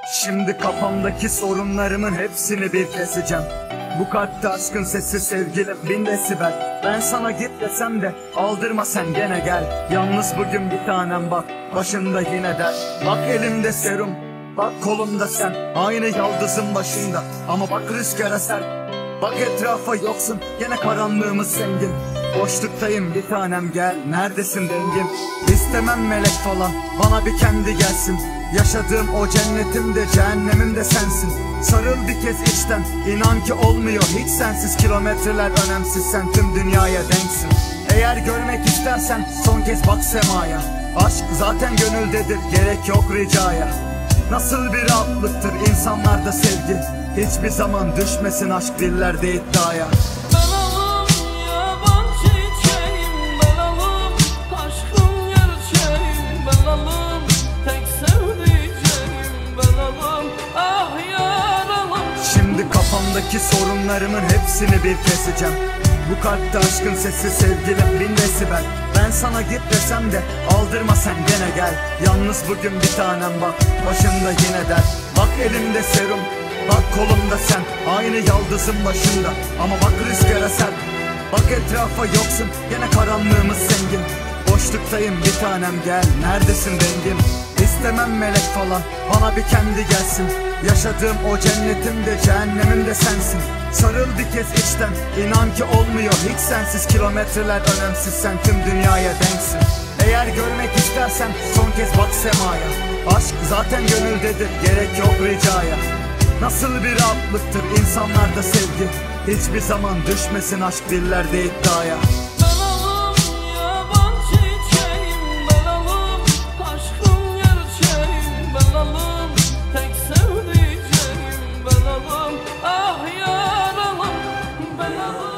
Şimdi kafamdaki sorunlarımın hepsini bir keseceğim. Bu kalpte aşkın sesi sevgilim 1000 desibel. Ben sana git desem de aldırma sen gene gel. Yalnız bugün bir tanem bak başında yine der. Bak elimde serum, bak kolumda sen, aynı yaldızın başında ama bak rüzgar eser. Bak etrafa yoksun gene karanlığımız zengin. Boşluktayım bir tanem gel, neredesin dengim? İstemem melek falan, bana bir kendi gelsin. Yaşadığım o cennetim de cehennemim de sensin. Sarıl bir kez içten, inan ki olmuyor hiç sensiz. Kilometreler önemsiz, sen tüm dünyaya denksin. Eğer görmek istersen son kez bak semaya. Aşk zaten gönüldedir, gerek yok ricaya. Nasıl bir rahatlıktır insanlarda sevgi. Hiçbir zaman düşmesin aşk dillerde iddiaya. Şimdi kafamdaki sorunlarımın hepsini bir keseceğim. Bu kalpte aşkın sesi sevgilim 1000 desibel. Ben sana git desem de aldırma sen gene gel. Yalnız bugün bir tanem bak başında yine der. Bak elimde serum, bak kolumda sen, aynı yaldızın başında ama bak rüzgar eser. Bak etrafa yoksun gene karanlığımız zengin. Boşluktayım bir tanem gel, neredesin dengim? İstemem melek falan, bana bir kendi gelsin. Yaşadığım o cennetim de cehennemim de sensin. Sarıl bir kez içten, inan ki olmuyor hiç sensiz. Kilometreler önemsiz, sen tüm dünyaya denksin. Eğer görmek istersen son kez bak semaya. Aşk zaten gönüldedir, gerek yok ricaya. Nasıl bir rahatlıktır insanlarda sevgi. Hiçbir zaman düşmesin aşk dillerde iddiaya. Ah yaralım, ben alım.